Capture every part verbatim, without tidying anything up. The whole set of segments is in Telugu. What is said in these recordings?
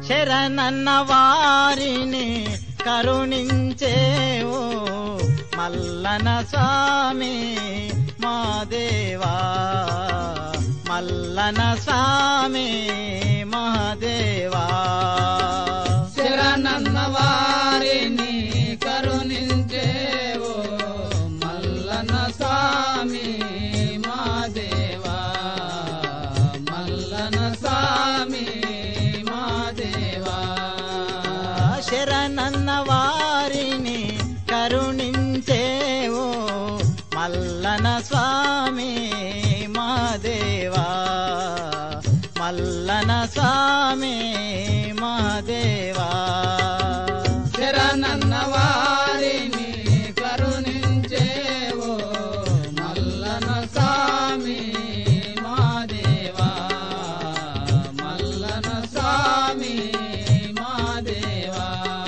శరణన్న వారిని కరుణించేవో మల్లన స్వామి మా దేవా, మల్లన స్వామి మహాదేవా. శరణన్న వారిని కరుణించేవో మల్లన స్వామి మా దేవా, మల్లన స్వామి మా దేవా. శరణన్న వారిని కరుణించేవో మల్లన స్వామి మా దేవా, మల్లన స్వామి మహాదేవా. శరణన్న వారిని కరుణించేవో మల్లన స్వామి మా దేవా, మల్లన స్వామి మా దేవా.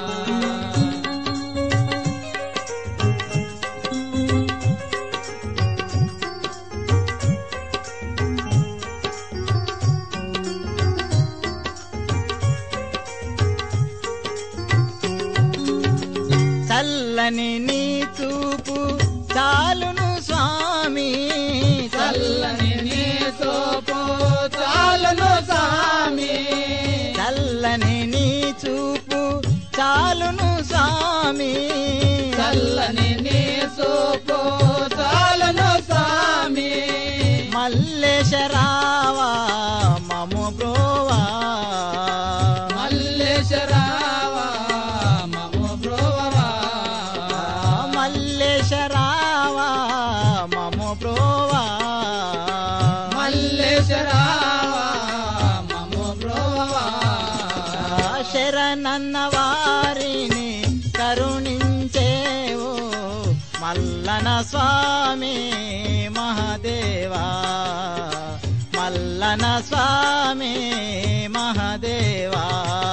చల్లని నీ చూపు చాలును స్వామి, చల్లని నీ చూపు చాలును స్వామి, చల్లని నీ చూపు చాలును స్వామి, చల్లని నీ చూపు చాలును స్వామి. మల్లేశరావా మము బ్రోవా, మల్లేశరావా మము బ్రోవా, మల్లేశరావా మము బ్రోవా, మల్లేశరావా మము బ్రోవా. శరణన్న వారిని కరుణించేవో మల్లన స్వామి మహాదేవా, మల్లన స్వామి మహాదేవా.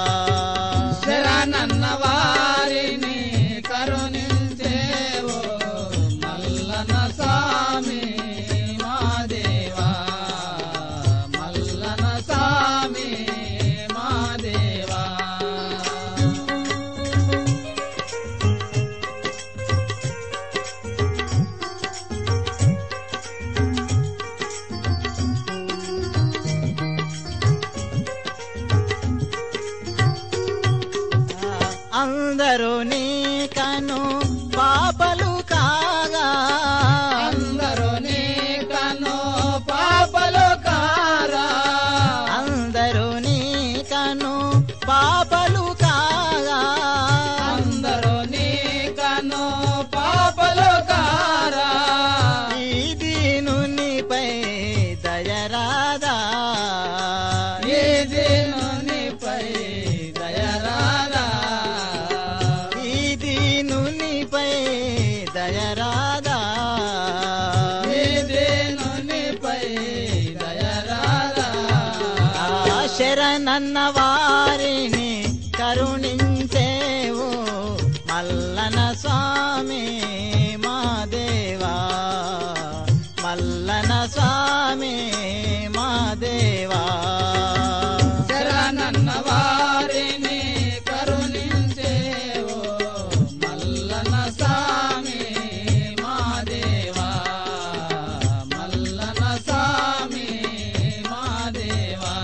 శరణన్న వారిని కరుణించేవో మల్లన స్వామి మా దేవా, మల్లన స్వామి మా దేవా. అందరూ నీ కను పాపలు కాగా, అందరూ నీ కను పాపలు కారా, అందరూ నీ కను పాపలు కాగా, అందరూ నీ కను పాపలు కారా. ఈ దీనునిపై దయరాదా, ఈ దీనునిపై దయరారా, ఈ దీనునిపై దయరాదా. ఈ దీనునిపై దయరారా. ఆ శరణన్న వారిని కరుణించేవో మల్లన స్వామి మా దేవా, మల్లన స్వామి మా దేవా. శరణన్న వారిని కరుణించేవో మల్లన స్వామి మా దేవా, మల్లన స్వామి మా దేవా.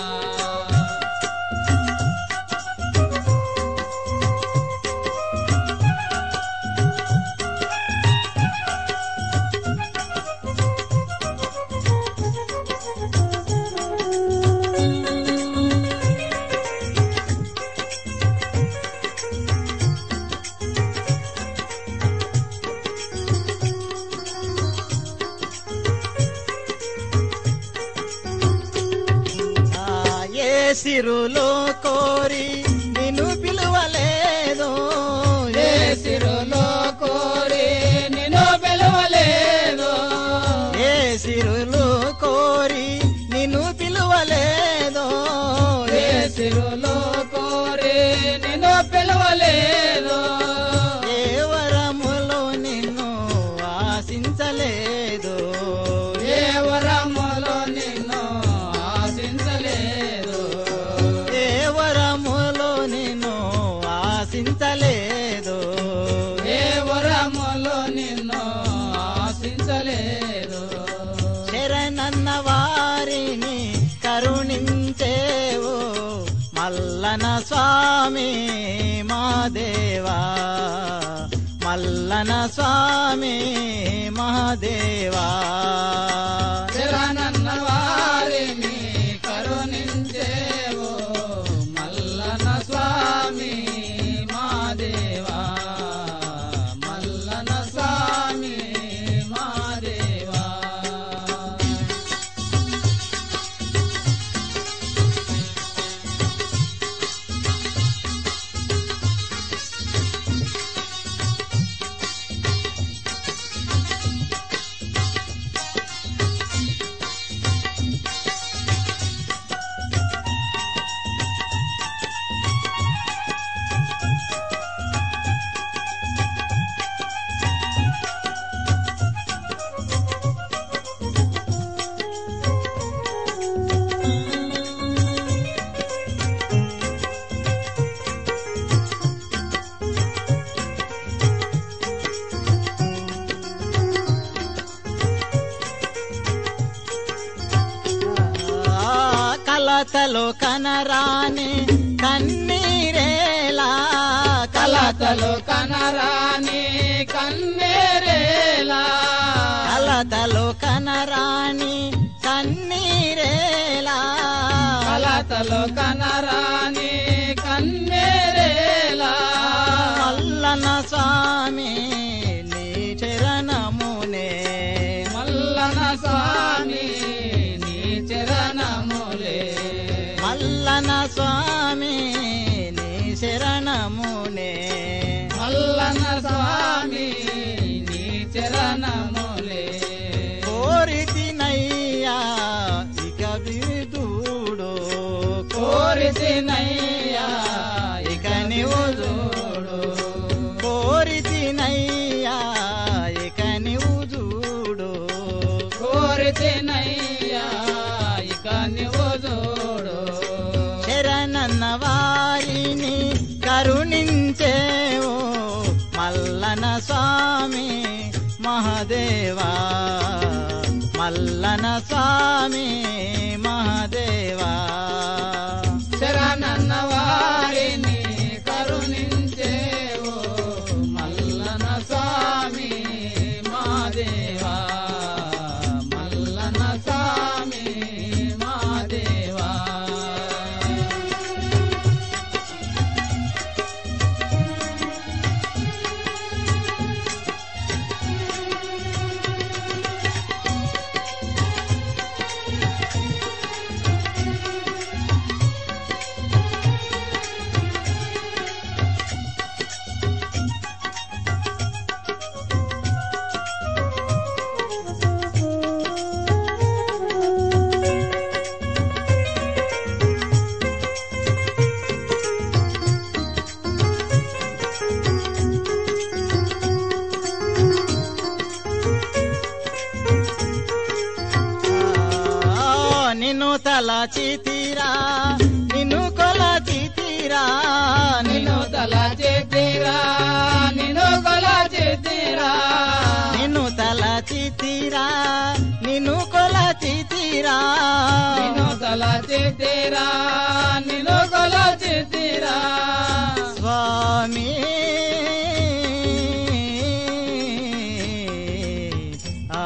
ఆ ఏ సిరులో కోరి నిన్ను పిలువలేదో, ఏ సిరులో కోరి నిన్ను పిలువలేదో, ఏ సిరులో కోరి నిన్ను పిలువలేదో, ఏ సిరులో కోరి నిన్ను పిలువలేదో, ఏ వరములో నిన్ను ఆశించలేదు, ఏ వరములో నిన్ను ఆశించలేదు, ఏ వరములో శరణన్న వారిని కరుణించేవో మల్లన స్వామి మా దేవా మల్లన స్వామి మహాదేవా శరణన్న వారిని కరుణించేవో మల్లన స్వామి మా దేవా మల్లన స్వామి మా దేవా కలతలో కనరాని కన్నీరేలా కలతలు కనరాని కన్నేరేలా కలతలో కనరాని కన్నీరేలా కలతలు కనరాని కన్నేరేలా మల్లన స్వామి నీ చరణమునే మల్లన స్వామి నీ చరణములే మల్లన స్వామి నీ శరణమునే మల్లన స్వామి నీ చరణములే కోరితినయ్యా ఇక విదుడు కోరితినయ్యా ఇక నీవు చూడు కోరితినయ్యా ఇక నీవు చూడు కోరితినయ్యా ఇక నీవు చూడు శరణన్న వారిని కరుణించేవో మల్లన స్వామి మహాదేవా మల్లన స్వామి మహాదేవా శరణన్న వారిని కరుణించేవో మల్లన స్వామి మా దేవా మల్లన స్వామి మా దేవా నిన్ను తలచితిరా నిన్ను కొలచితిరా నిన్ను తలచితిరా నిన్ను కొలచితిరా నిన్ను తలచితిరా నిన్ను కొలచితిరా నిన్ను తలచితిరా నిన్ను కొలచితిరా స్వామి ఆ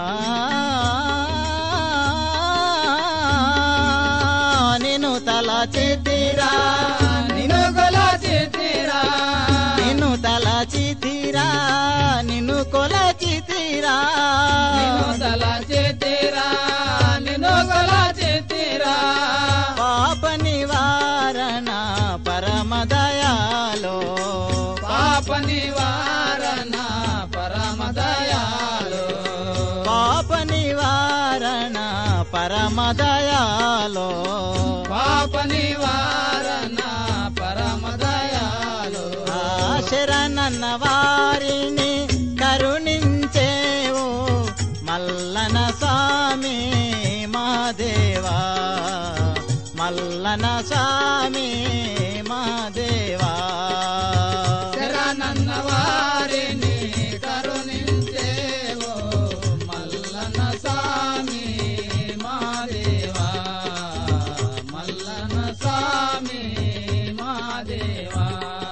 నిన్ను తలచితిరా నిన్ను కొలచితిరా నిన్ను తలచితిరా నిన్ను కొలచితిరా నిన్ను తలచితిరా నిన్ను కొలచితిరా పాప నివారణ పరమ దయాలో పాప నివారణ పరమ దయాలు పాప నివారణ పరమ దయాలో పాప నివారణ పరమ దయాలు ఆ శరణన్న వారిని కరుణించేవో మల్లన స్వామి మహాదేవా మల్లన స్వామి మహాదేవా శరణన్న వారిని కరుణించేవో మల్లన స్వామి మా దేవా